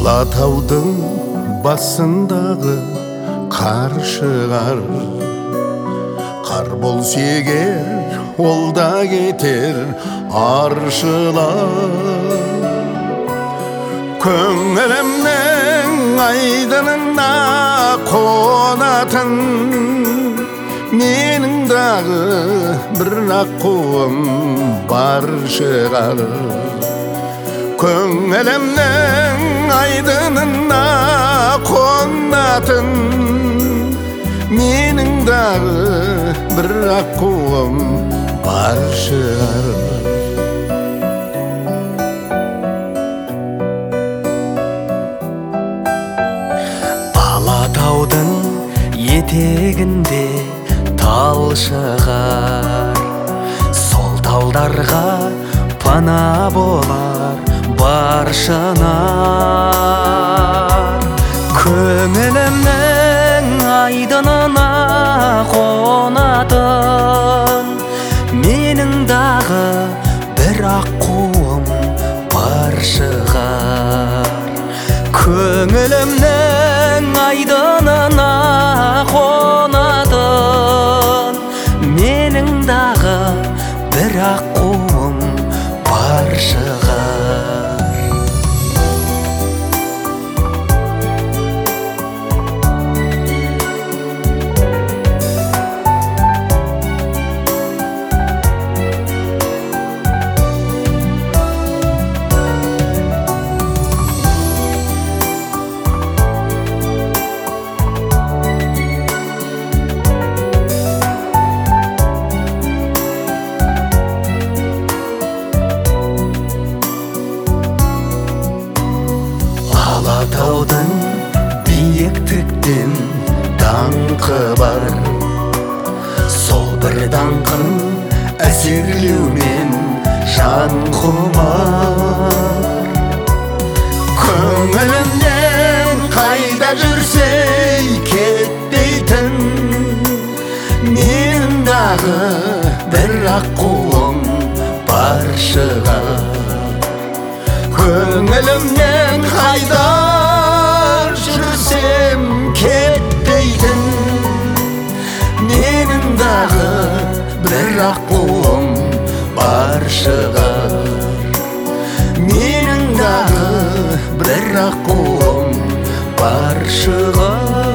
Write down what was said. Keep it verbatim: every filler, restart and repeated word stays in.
Алатаудың басындағы қар шығар, қар болса егер ол да кетер аршылар. Көңілімнің айдынына қонатын менің дағы бір аққуым бар шығар. Көңілімнің айдынына қонатын менің дағы бір аққуым бар шығар. Алатаудың етегінде тал шығар, сол талдарға пана болар бар шынар. Көңілімнің айдынына қонатын менің дағы бір аққуым бар шығар. Көңілімнің айдынына қонатын менің дағы бір аққуым бар шығар. Алатаудың биіктіктен даңқы бар, сол бір даңқын әсерлеумен жан құмар. Көңілімнен қайда жүрсе кетпейтін менің дағы бір аққуым бар шығар. Көңілімнен қайда жүрсем кетпейтін менің дағы бір аққуым бар шығар. Менің дағы бір аққуым бар шығар.